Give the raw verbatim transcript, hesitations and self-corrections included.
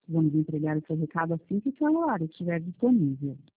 Vamos entregar o seu recado assim que o seu horário estiver disponível.